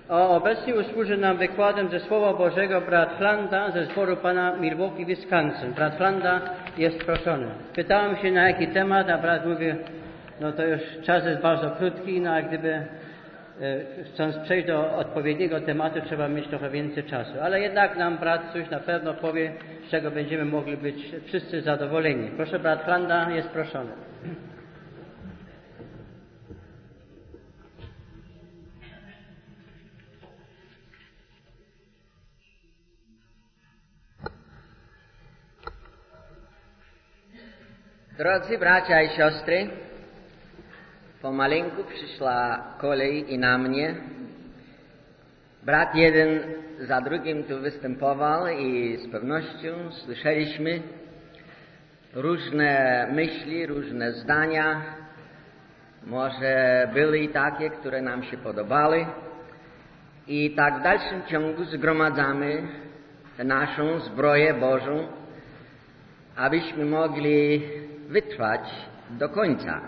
Obecnie usłuży nam wykładem ze Słowa Bożego brat Flanda ze zboru pana Milwaukee, Wisconsin. Brat Flanda jest proszony. Pytałem się, na jaki temat, a brat mówi, no to już czas jest bardzo krótki, no a gdyby chcąc przejść do odpowiedniego tematu, trzeba mieć trochę więcej czasu. Ale jednak nam brat coś na pewno powie, z czego będziemy mogli być wszyscy zadowoleni. Proszę, brat Flanda jest proszony. Drodzy bracia i siostry, pomaleńku przyszła kolej i na mnie. Brat jeden za drugim tu występował i z pewnością słyszeliśmy różne myśli, różne zdania. Może były i takie, które nam się podobały. I tak w dalszym ciągu zgromadzamy naszą zbroję Bożą, abyśmy mogli wytrwać do końca.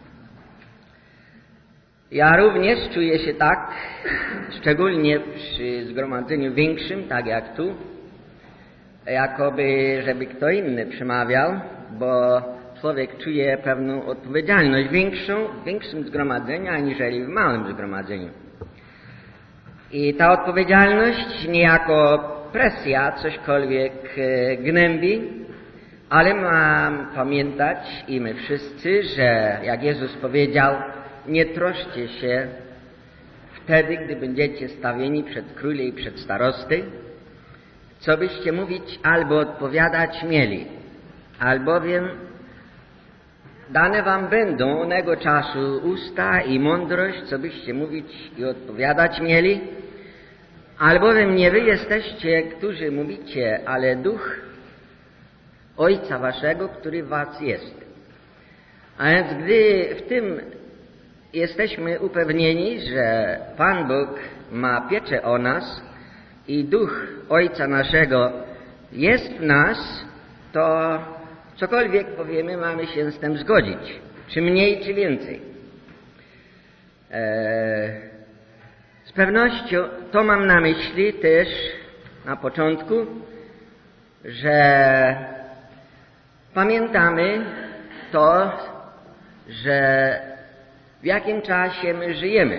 Ja również czuję się tak, szczególnie przy zgromadzeniu większym, tak jak tu, jakoby, żeby kto inny przemawiał, bo człowiek czuje pewną odpowiedzialność większą w większym zgromadzeniu, aniżeli w małym zgromadzeniu. I ta odpowiedzialność niejako presja cośkolwiek gnębi, ale mam pamiętać i my wszyscy, że jak Jezus powiedział, nie troszcie się wtedy, gdy będziecie stawieni przed króli i przed starosty, co byście mówić albo odpowiadać mieli, albowiem dane wam będą onego czasu usta i mądrość, co byście mówić i odpowiadać mieli, albowiem nie wy jesteście, którzy mówicie, ale Duch Ojca waszego, który w was jest. A więc gdy w tym jesteśmy upewnieni, że Pan Bóg ma pieczę o nas i Duch Ojca naszego jest w nas, to cokolwiek powiemy, mamy się z tym zgodzić. Czy mniej, czy więcej. Z pewnością to mam na myśli też na początku, że pamiętamy to, że w jakim czasie my żyjemy.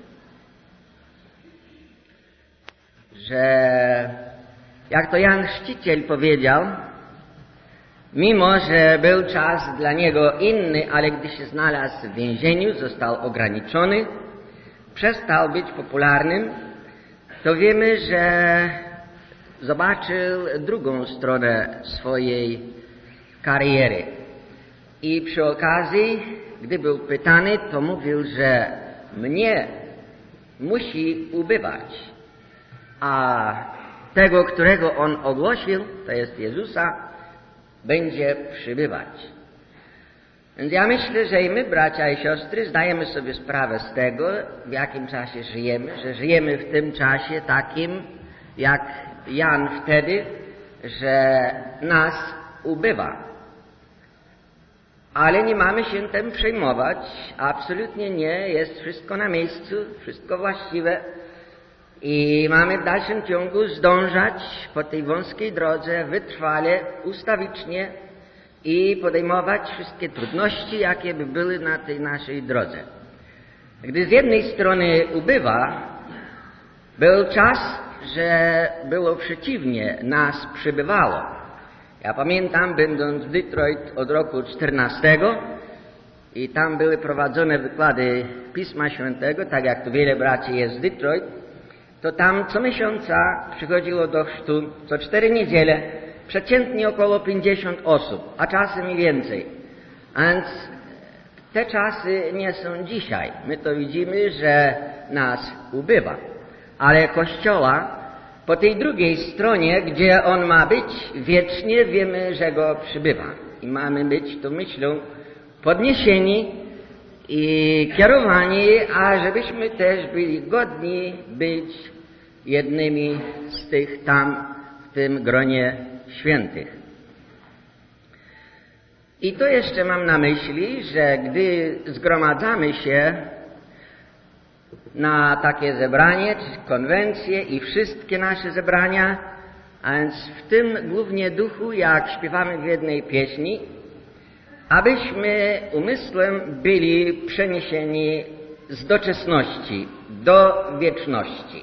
Że, jak to Jan Chrzciciel powiedział, mimo że był czas dla niego inny, ale gdy się znalazł w więzieniu, został ograniczony, przestał być popularnym, to wiemy, że zobaczył drugą stronę swojej kariery. I przy okazji, gdy był pytany, to mówił, że mnie musi ubywać, a tego, którego on ogłosił, to jest Jezusa, będzie przybywać. Więc ja myślę, że i my, bracia i siostry, zdajemy sobie sprawę z tego, w jakim czasie żyjemy, że żyjemy w tym czasie takim, jak Jan wtedy, że nas ubywa. Ale nie mamy się tym przejmować, absolutnie nie, jest wszystko na miejscu, wszystko właściwe i mamy w dalszym ciągu zdążać po tej wąskiej drodze wytrwale, ustawicznie i podejmować wszystkie trudności, jakie by były na tej naszej drodze. Gdy z jednej strony ubywa, był czas, że było przeciwnie, nas przybywało. Ja pamiętam, będąc w Detroit od roku 14 i tam były prowadzone wykłady Pisma Świętego, tak jak tu wiele braci jest z Detroit, to tam co miesiąca przychodziło do chrztu, co 4 niedziele, przeciętnie około 50 osób, a czasem i więcej. A więc te czasy nie są dzisiaj. My to widzimy, że nas ubywa. Ale Kościoła po tej drugiej stronie, gdzie on ma być wiecznie, wiemy, że go przybywa. I mamy być tą myślą podniesieni i kierowani, a żebyśmy też byli godni być jednymi z tych tam w tym gronie świętych. I to jeszcze mam na myśli, że gdy zgromadzamy się na takie zebranie, czy konwencje i wszystkie nasze zebrania, a więc w tym głównie duchu, jak śpiewamy w jednej pieśni, abyśmy umysłem byli przeniesieni z doczesności do wieczności.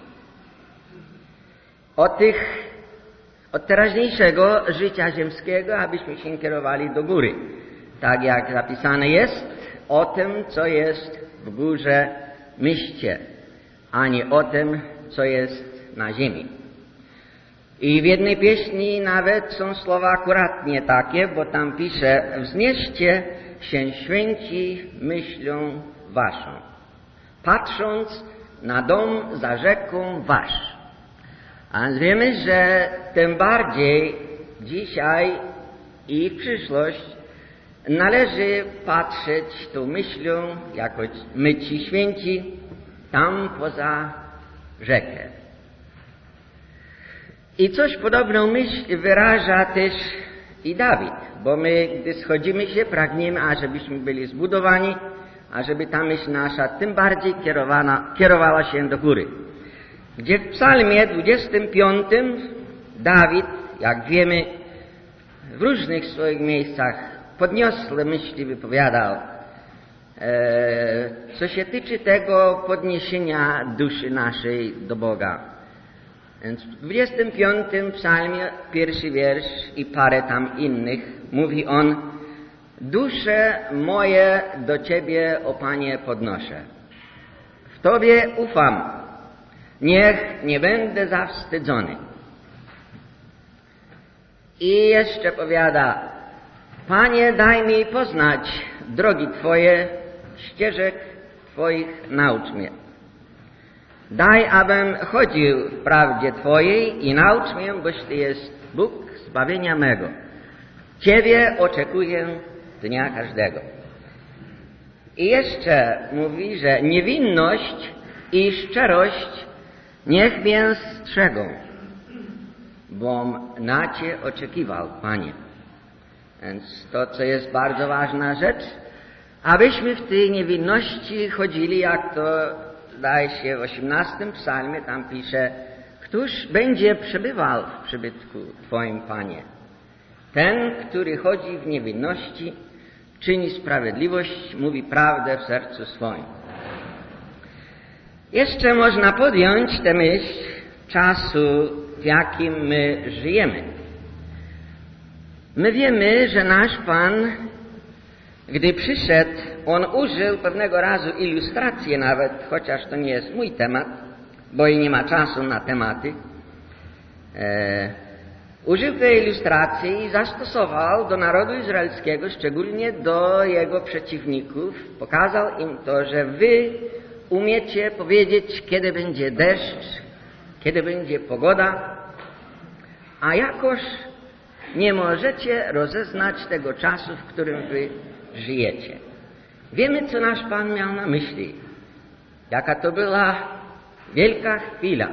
Od teraźniejszego życia ziemskiego, abyśmy się kierowali do góry. Tak jak zapisane jest, o tym, co jest w górze, myślcie, a nie o tym, co jest na ziemi. I w jednej pieśni nawet są słowa akuratnie takie, bo tam pisze: wznieście się święci myślą waszą, patrząc na dom za rzeką wasz. A więc wiemy, że tym bardziej dzisiaj i w przyszłość należy patrzeć tą myślą, jako my ci święci, tam poza rzekę. I coś podobną myśl wyraża też i Dawid, bo my, gdy schodzimy się, pragniemy, ażebyśmy byli zbudowani, ażeby ta myśl nasza tym bardziej kierowała się do góry. Gdzie w psalmie 25 Dawid, jak wiemy, w różnych swoich miejscach podniosłe myśli wypowiadał, co się tyczy tego podniesienia duszy naszej do Boga. Więc w 25 psalmie, pierwszy wiersz i parę tam innych, mówi on: dusze moje do Ciebie, o Panie, podnoszę. W Tobie ufam, niech nie będę zawstydzony. I jeszcze powiada: Panie, daj mi poznać drogi Twoje, ścieżek Twoich naucz mnie. Daj, abym chodził w prawdzie Twojej i naucz mnie, boś Ty jest Bóg zbawienia mego. Ciebie oczekuję dnia każdego. I jeszcze mówi, że niewinność i szczerość niech mnie strzegą, bom na Cię oczekiwał, Panie. Więc to, co jest bardzo ważna rzecz, abyśmy w tej niewinności chodzili, jak to zdaje się w 18 psalmie, tam pisze: któż będzie przebywał w przybytku Twoim, Panie? Ten, który chodzi w niewinności, czyni sprawiedliwość, mówi prawdę w sercu swoim. Jeszcze można podjąć tę myśl czasu, w jakim my żyjemy. My wiemy, że nasz Pan, gdy przyszedł, On użył pewnego razu ilustracji nawet, chociaż to nie jest mój temat, bo i nie ma czasu na tematy. Użył tej ilustracji i zastosował do narodu izraelskiego, szczególnie do jego przeciwników. Pokazał im to, że wy umiecie powiedzieć, kiedy będzie deszcz, kiedy będzie pogoda, a jakoż nie możecie rozeznać tego czasu, w którym wy żyjecie. Wiemy, co nasz Pan miał na myśli. Jaka to była wielka chwila.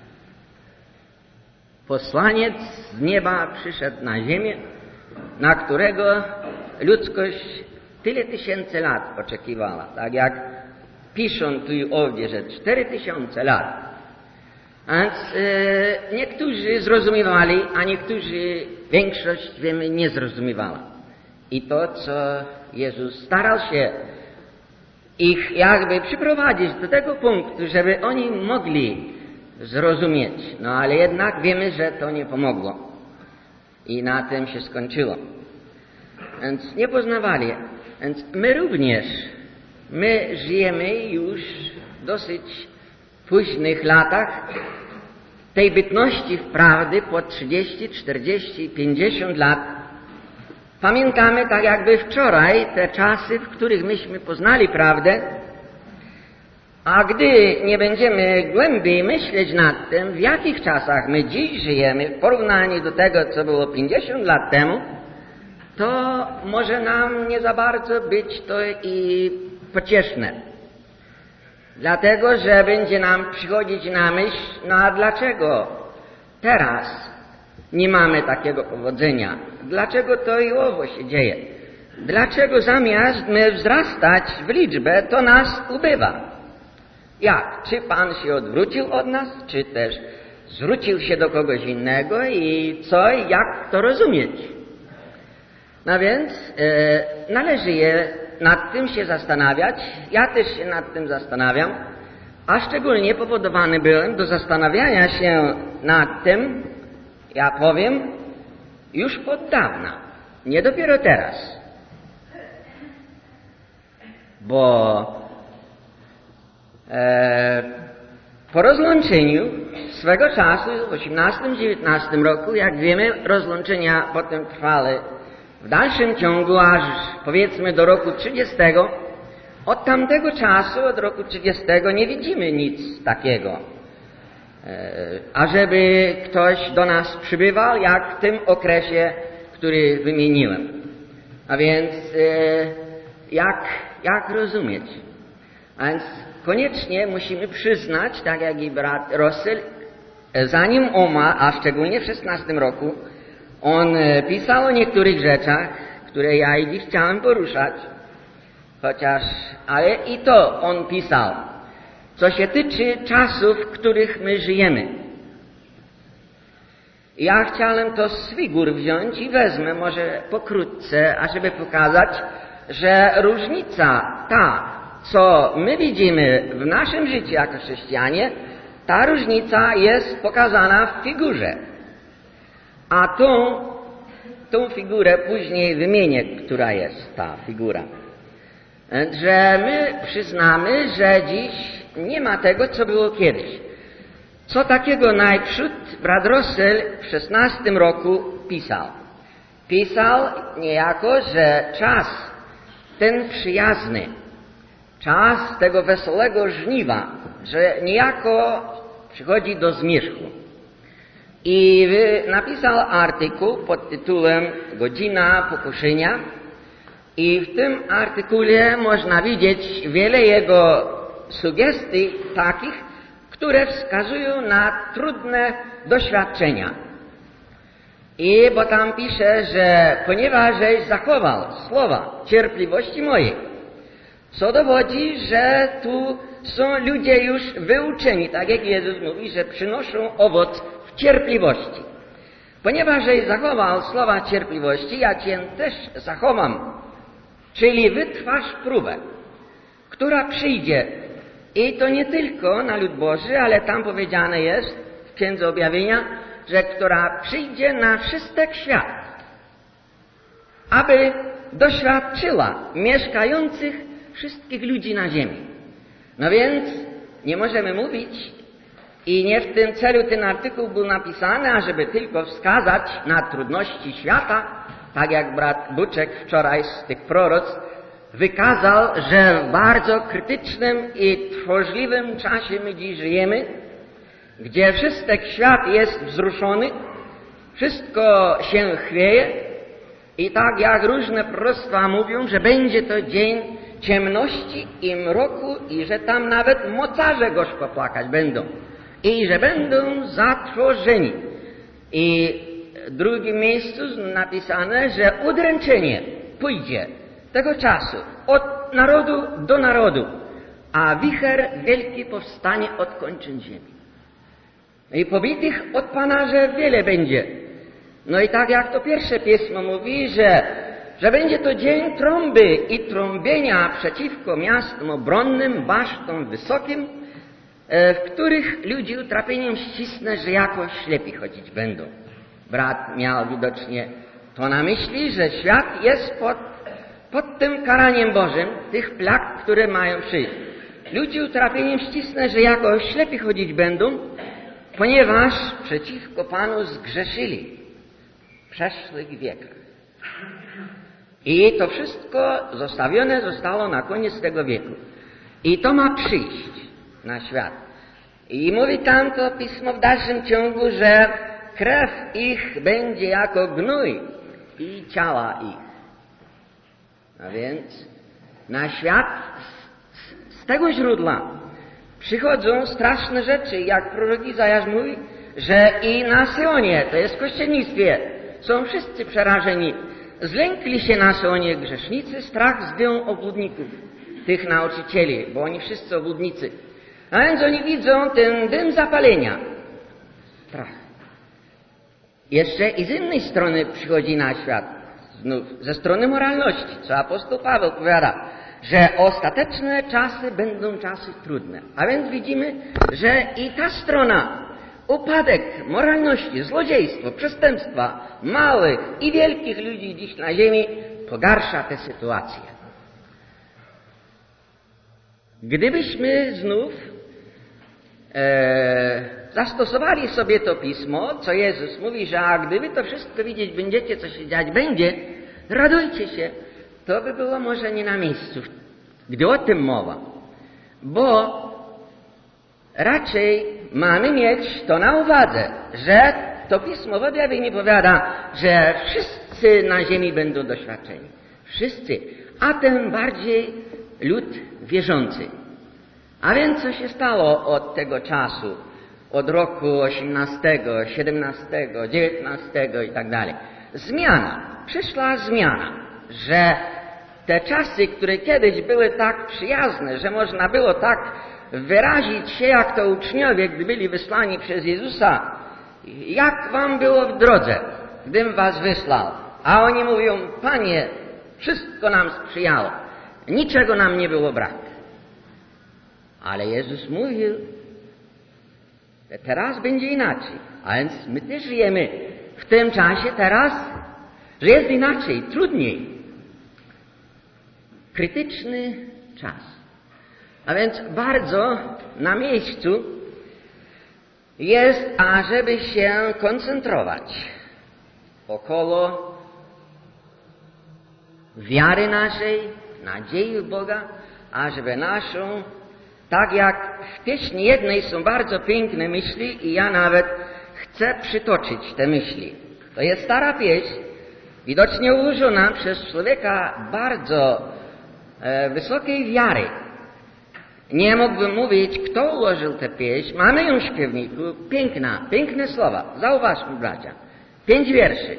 Posłaniec z nieba przyszedł na ziemię, na którego ludzkość tyle tysięcy lat oczekiwała. Tak jak piszą tu i owdzie, że 4000 lat. A więc niektórzy zrozumiewali, a niektórzy, większość, wiemy, nie zrozumiewała. I to, co Jezus starał się ich jakby przyprowadzić do tego punktu, żeby oni mogli zrozumieć. No ale jednak wiemy, że to nie pomogło. I na tym się skończyło. Więc nie poznawali. Więc my również, my żyjemy już w dosyć późnych latach tej bytności wprawdy po 30, 40, 50 lat. Pamiętamy tak jakby wczoraj te czasy, w których myśmy poznali prawdę, a gdy nie będziemy głębiej myśleć nad tym, w jakich czasach my dziś żyjemy w porównaniu do tego, co było 50 lat temu, to może nam nie za bardzo być to i pocieszne. Dlatego, że będzie nam przychodzić na myśl, no a dlaczego teraz nie mamy takiego powodzenia? Dlaczego to i owo się dzieje? Dlaczego zamiast my wzrastać w liczbę, to nas ubywa? Jak? Czy Pan się odwrócił od nas, czy też zwrócił się do kogoś innego i co i jak to rozumieć? No więc należy nad tym się zastanawiać. Ja też się nad tym zastanawiam, a szczególnie powodowany byłem do zastanawiania się nad tym, ja powiem, już od dawna, nie dopiero teraz. Bo po rozłączeniu swego czasu w 18-19 roku, jak wiemy, rozłączenia potem trwały w dalszym ciągu aż powiedzmy do roku 30. Od tamtego czasu, od roku 30 nie widzimy nic takiego, ażeby ktoś do nas przybywał, jak w tym okresie, który wymieniłem. A więc jak rozumieć? A więc koniecznie musimy przyznać, tak jak i brat Russell, zanim a szczególnie w 16 roku, on pisał o niektórych rzeczach, które ja i dziś chciałem poruszać, ale i to on pisał, co się tyczy czasów, w których my żyjemy. Ja chciałem to z figur wziąć i wezmę może pokrótce, ażeby pokazać, że różnica ta, co my widzimy w naszym życiu jako chrześcijanie, ta różnica jest pokazana w figurze. A tą figurę później wymienię, która jest ta figura. Że my przyznamy, że dziś nie ma tego, co było kiedyś. Co takiego najprzód brat Russell w 16 roku pisał? Pisał niejako, że czas ten przyjazny, czas tego wesołego żniwa, że niejako przychodzi do zmierzchu. I napisał artykuł pod tytułem Godzina pokuszenia i w tym artykule można widzieć wiele jego sugestii takich, które wskazują na trudne doświadczenia. I bo tam pisze, że ponieważ żeś zachował słowa cierpliwości mojej, co dowodzi, że tu są ludzie już wyuczeni, tak jak Jezus mówi, że przynoszą owoc w cierpliwości. Ponieważ żeś zachował słowa cierpliwości, ja Cię też zachowam, czyli wytrwasz próbę, która przyjdzie. I to nie tylko na lud Boży, ale tam powiedziane jest w Księdze Objawienia, że która przyjdzie na wszystek świat, aby doświadczyła mieszkających wszystkich ludzi na ziemi. No więc nie możemy mówić i nie w tym celu ten artykuł był napisany, ażeby tylko wskazać na trudności świata, tak jak brat Buczek wczoraj z tych proroctw wykazał, że w bardzo krytycznym i trwożliwym czasie my dziś żyjemy, gdzie wszystek świat jest wzruszony, wszystko się chwieje i tak jak różne proroctwa mówią, że będzie to dzień ciemności i mroku i że tam nawet mocarze gorzko płakać będą i że będą zatrwożeni. I w drugim miejscu napisane, że udręczenie pójdzie tego czasu od narodu do narodu, a wicher wielki powstanie od kończyn ziemi. I pobitych od Pana, że wiele będzie. No i tak jak to pierwsze pismo mówi, że będzie to dzień trąby i trąbienia przeciwko miastom obronnym, basztom wysokim, w których ludzi utrapieniem ścisnę, że jako ślepi chodzić będą. Brat miał widocznie to na myśli, że świat jest pod tym karaniem Bożym, tych plag, które mają przyjść. Ludzi utrapieniem ścisnę, że jako ślepi chodzić będą, ponieważ przeciwko Panu zgrzeszyli w przeszłych wiekach. I to wszystko zostawione zostało na koniec tego wieku. I to ma przyjść na świat. I mówi tam to pismo w dalszym ciągu, że krew ich będzie jako gnój i ciała ich. A więc na świat z tego źródła przychodzą straszne rzeczy, jak prorok Izajasz mówi, że i na Syjonie, to jest w kościelnictwie, są wszyscy przerażeni. Zlękli się na Syjonie grzesznicy, strach zdjął obłudników, tych nauczycieli, bo oni wszyscy obłudnicy. A więc oni widzą ten dym zapalenia. Prach. Jeszcze i z innej strony przychodzi na świat, znów ze strony moralności, co apostoł Paweł powiada, że ostateczne czasy będą czasy trudne. A więc widzimy, że i ta strona, upadek moralności, złodziejstwo, przestępstwa małych i wielkich ludzi dziś na ziemi pogarsza tę sytuację. Gdybyśmy znów zastosowali sobie to pismo, co Jezus mówi, że a gdy wy to wszystko widzieć będziecie, co się dziać będzie, radujcie się, to by było może nie na miejscu, gdy o tym mowa. Bo raczej mamy mieć to na uwadze, że to pismo w objawieniu powiada, że wszyscy na ziemi będą doświadczeni. Wszyscy, a tym bardziej lud wierzący. A więc co się stało od tego czasu, od roku 18, 17, 19 i tak dalej? Zmiana. Przyszła zmiana, że te czasy, które kiedyś były tak przyjazne, że można było tak wyrazić się, jak to uczniowie, gdy byli wysłani przez Jezusa, jak wam było w drodze, gdym was wysłał. A oni mówią, Panie, wszystko nam sprzyjało, niczego nam nie było brak. Ale Jezus mówił, że teraz będzie inaczej. A więc my też żyjemy w tym czasie teraz, że jest inaczej, trudniej. Krytyczny czas. A więc bardzo na miejscu jest, ażeby się koncentrować około wiary naszej, nadziei w Boga, ażeby naszą, tak jak w pieśni jednej są bardzo piękne myśli i ja nawet chcę przytoczyć te myśli. To jest stara pieśń, widocznie ułożona przez człowieka bardzo wysokiej wiary. Nie mógłbym mówić, kto ułożył tę pieśń. Mamy ją w śpiewniku. Piękna, piękne słowa. Zauważmy, bracia. 5 wierszy.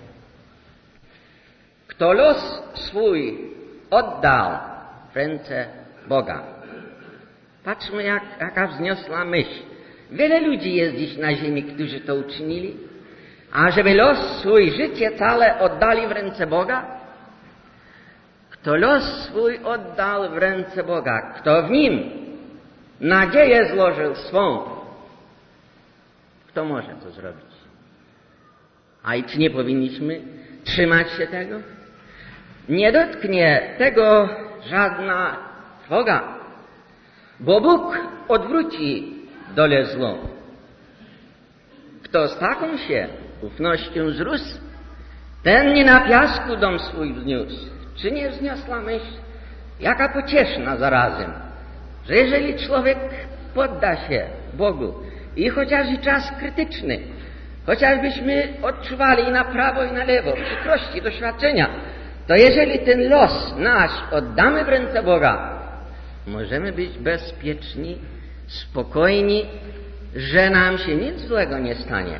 Kto los swój oddał w ręce Boga. Patrzmy, jaka wzniosła myśl. Wiele ludzi jest dziś na ziemi, którzy to uczynili. A żeby los swój, życie całe oddali w ręce Boga? Kto los swój oddał w ręce Boga, kto w Nim nadzieję złożył swą, kto może to zrobić? A i czy nie powinniśmy trzymać się tego? Nie dotknie tego żadna trwoga, bo Bóg odwróci dolę złą. Kto z taką się ufnością zrósł, ten nie na piasku dom swój wzniósł. Czy nie wzniosła myśl, jaka pocieszna zarazem, że jeżeli człowiek podda się Bogu i chociaż i czas krytyczny, chociażbyśmy odczuwali na prawo i na lewo przykrości, doświadczenia, to jeżeli ten los nasz oddamy w ręce Boga, możemy być bezpieczni, spokojni, że nam się nic złego nie stanie.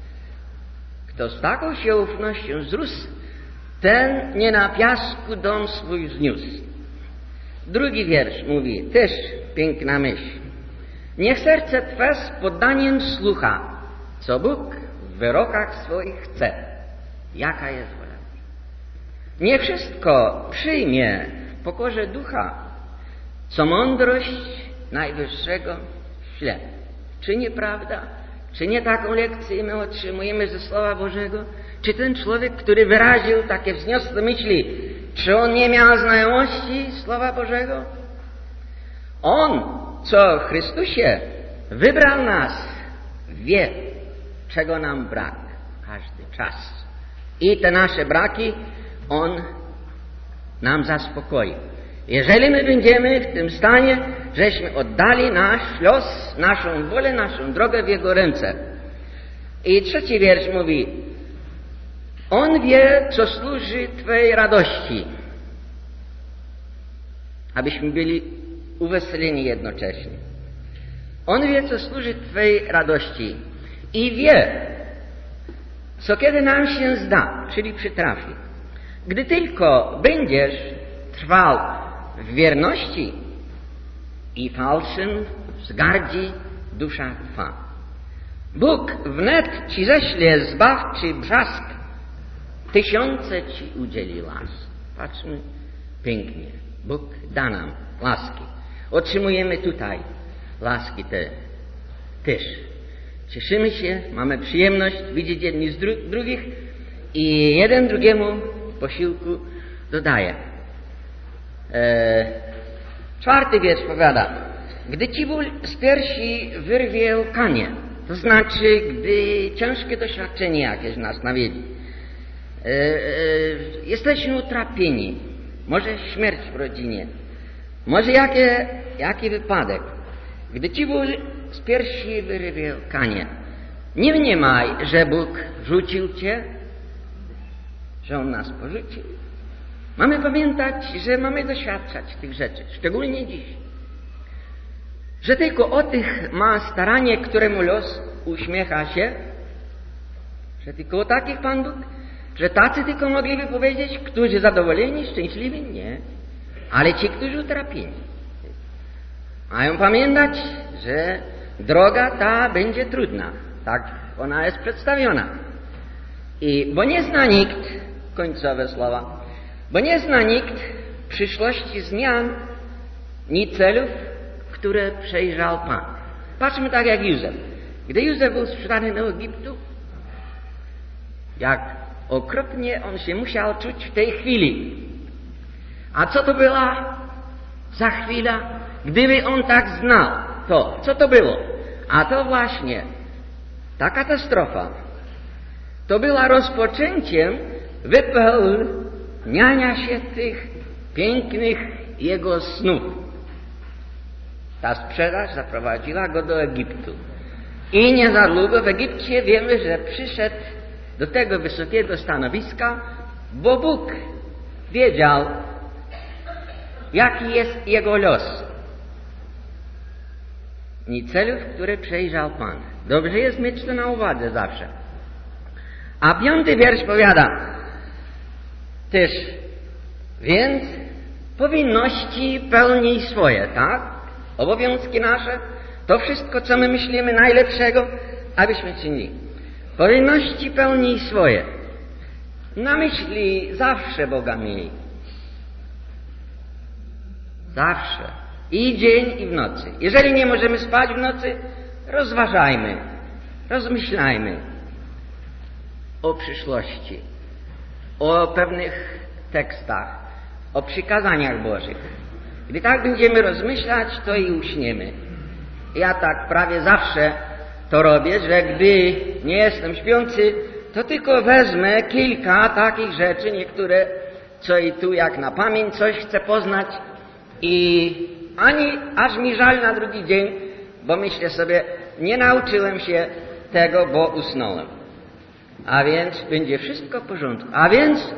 Kto z taką się ufnością zrósł, ten nie na piasku dom swój wzniósł. Drugi wiersz mówi, też piękna myśl. Niech serce Twe z poddaniem słucha, co Bóg w wyrokach swoich chce. Jaka jest wola? Niech wszystko przyjmie w pokorze ducha, co mądrość Najwyższego śle. Czy nie prawda? Czy nie taką lekcję my otrzymujemy ze Słowa Bożego? Czy ten człowiek, który wyraził takie wzniosłe myśli, czy on nie miał znajomości Słowa Bożego? On, co w Chrystusie wybrał nas, wie, czego nam brak każdy czas. I te nasze braki On nam zaspokoi. Jeżeli my będziemy w tym stanie, żeśmy oddali nasz los, naszą wolę, naszą drogę w Jego ręce. I trzeci wiersz mówi, On wie, co służy Twej radości, abyśmy byli uweseleni jednocześnie. On wie, co służy Twej radości i wie, co kiedy nam się zda, czyli przytrafi. Gdy tylko będziesz trwał w wierności, i falszem wzgardzi dusza twa. Bóg wnet ci ześle zbawczy brzask, tysiące ci udzieli łask. Patrzmy pięknie. Bóg da nam łaski. Otrzymujemy tutaj łaski te też. Cieszymy się, mamy przyjemność widzieć jedni z drugich i jeden drugiemu posiłku dodaje. 4. wiersz powiada: gdy ciwul z piersi wyrwie łkanie, to znaczy, gdy ciężkie doświadczenie jakieś nas nawiedzi, jesteśmy utrapieni, może śmierć w rodzinie, może jaki wypadek. Gdy ciwul z piersi wyrwie łkanie, nie mniemaj, że Bóg rzucił cię, że On nas porzucił. Mamy pamiętać, że mamy doświadczać tych rzeczy, szczególnie dziś. Że tylko o tych ma staranie, któremu los uśmiecha się, że tylko o takich Pan Bóg, że tacy tylko mogliby powiedzieć, którzy zadowoleni, szczęśliwi? Nie. Ale ci, którzy utrapieni. Mają pamiętać, że droga ta będzie trudna. Tak ona jest przedstawiona. Bo nie zna nikt, końcowe słowa, bo nie zna nikt przyszłości zmian, ni celów, które przejrzał Pan. Patrzmy tak jak Józef. Gdy Józef był sprzedany do Egiptu, jak okropnie on się musiał czuć w tej chwili. A co to była za chwila? Gdyby on tak znał to, co to było? A to właśnie ta katastrofa to była rozpoczęciem wypełniania się tych pięknych jego snów. Ta sprzedaż zaprowadziła go do Egiptu. I niezadługo w Egipcie wiemy, że przyszedł do tego wysokiego stanowiska, bo Bóg wiedział, jaki jest jego los i celów, które przejrzał Pan. Dobrze jest mieć to na uwadze zawsze. A 5. wiersz powiada też: więc powinności pełnij swoje, tak? Obowiązki nasze, to wszystko, co my myślimy najlepszego, abyśmy czynili. Powinności pełnij swoje. Na myśli zawsze Boga miej. Zawsze. I dzień, i w nocy. Jeżeli nie możemy spać w nocy, rozważajmy, rozmyślajmy o przyszłości, o pewnych tekstach, o przykazaniach Bożych. Gdy tak będziemy rozmyślać, to i uśniemy. Ja tak prawie zawsze to robię, że gdy nie jestem śpiący, to tylko wezmę kilka takich rzeczy, niektóre co i tu jak na pamięć coś chcę poznać i aż mi żal na drugi dzień, bo myślę sobie, nie nauczyłem się tego, bo usnąłem. A więc będzie wszystko w porządku. A więc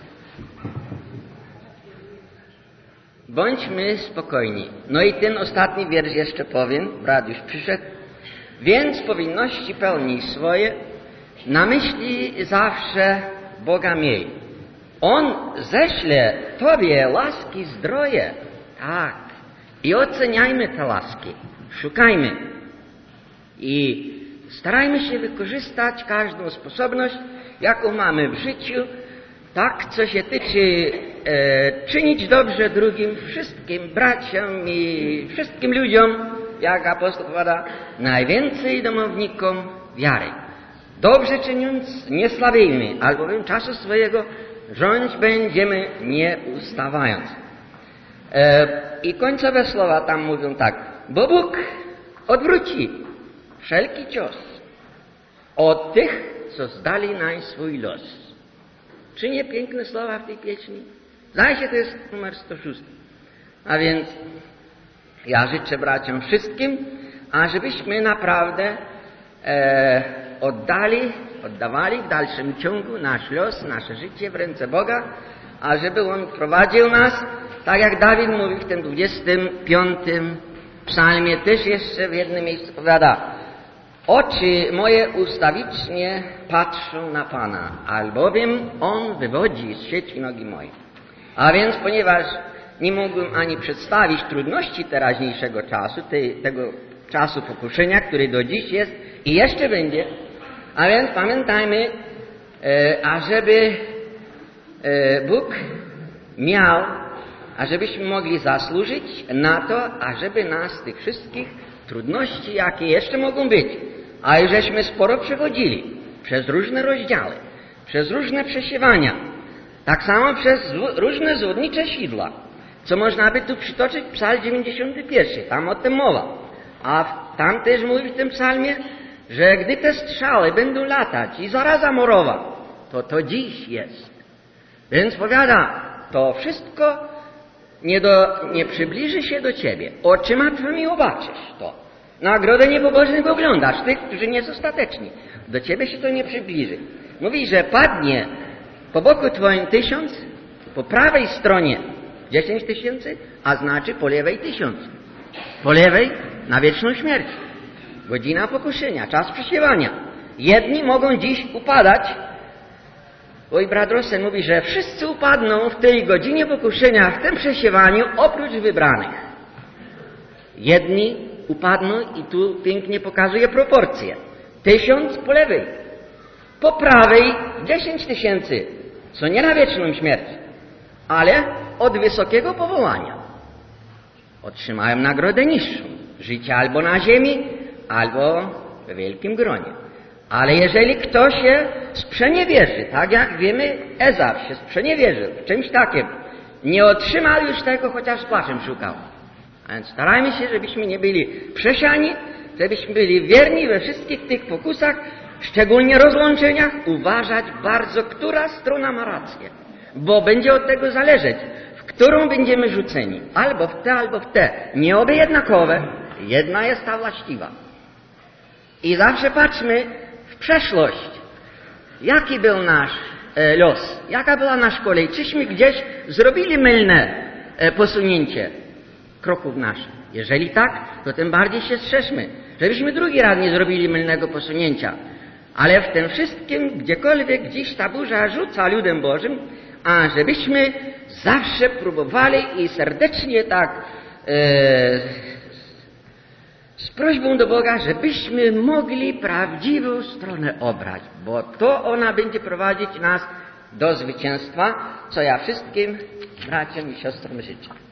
bądźmy spokojni. No i ten ostatni wiersz jeszcze powiem, brat już przyszedł. Więc powinności pełnij swoje, na myśli zawsze Boga miej. On ześle Tobie łaski zdroje. Tak. I oceniajmy te łaski. Szukajmy. I starajmy się wykorzystać każdą sposobność, jaką mamy w życiu, tak, co się tyczy czynić dobrze drugim, wszystkim braciom i wszystkim ludziom, jak apostoł powiada, najwięcej domownikom wiary. Dobrze czyniąc, nie słabiejmy, albowiem czasu swojego rządź będziemy nie ustawając. I końcowe słowa tam mówią tak: bo Bóg odwróci wszelki cios od tych, co zdali nań swój los. Czy nie piękne słowa w tej pieśni? Zdaje się, to jest numer 106. A więc ja życzę braciom wszystkim, ażebyśmy naprawdę oddawali w dalszym ciągu nasz los, nasze życie w ręce Boga, ażeby On prowadził nas, tak jak Dawid mówi w tym 25 psalmie, też jeszcze w jednym miejscu powiada: oczy moje ustawicznie patrzą na Pana, albowiem On wywodzi z sieci nogi moje. A więc, ponieważ nie mogłem ani przedstawić trudności teraźniejszego czasu, tego czasu pokuszenia, który do dziś jest i jeszcze będzie. A więc pamiętajmy, ażeby Bóg miał, ażebyśmy mogli zasłużyć na to, ażeby nas z tych wszystkich trudności, jakie jeszcze mogą być, a już żeśmy sporo przechodzili przez różne rozdziały, przez różne przesiewania, tak samo przez różne zwodnicze sidła, co można by tu przytoczyć Psalm 91, tam o tym mowa. A tam też mówi w tym psalmie, że gdy te strzały będą latać i zaraza morowa, to dziś jest. Więc powiada, to wszystko nie przybliży się do Ciebie. Oczyma Twymi zobaczysz to. Nagrodę niepobożnych oglądasz, tych, którzy nie są stateczni. Do Ciebie się to nie przybliży. Mówi, że padnie po boku Twoim 1000, po prawej stronie 10 000, a znaczy po lewej 1000. Po lewej na wieczną śmierć. Godzina pokuszenia, czas przesiewania. Jedni mogą dziś upadać. Oj, brat Rosen mówi, że wszyscy upadną w tej godzinie pokuszenia, w tym przesiewaniu, oprócz wybranych. Jedni upadną i tu pięknie pokazuje proporcje. 1000 po lewej. Po prawej 10 000, co nie na wieczną śmierć, ale od wysokiego powołania. Otrzymają nagrodę niższą. Życie albo na ziemi, albo w wielkim gronie. Ale jeżeli ktoś się sprzeniewierzy, tak jak wiemy, Ezaf się sprzeniewierzył w czymś takim, nie otrzymał już tego, chociaż z płaczem szukał. A więc starajmy się, żebyśmy nie byli przesiani, żebyśmy byli wierni we wszystkich tych pokusach, szczególnie rozłączeniach, uważać bardzo, która strona ma rację. Bo będzie od tego zależeć, w którą będziemy rzuceni. Albo w te, albo w te. Nie obie jednakowe, jedna jest ta właściwa. I zawsze patrzmy w przeszłość. Jaki był nasz los? Jaka była nasza kolej? Czyśmy gdzieś zrobili mylne posunięcie kroków naszych? Jeżeli tak, to tym bardziej się strzeżmy, żebyśmy drugi raz nie zrobili mylnego posunięcia. Ale w tym wszystkim, gdziekolwiek dziś ta burza rzuca ludem Bożym, a żebyśmy zawsze próbowali i serdecznie tak z prośbą do Boga, żebyśmy mogli prawdziwą stronę obrać, bo to ona będzie prowadzić nas do zwycięstwa, co ja wszystkim braciom i siostrom życzę.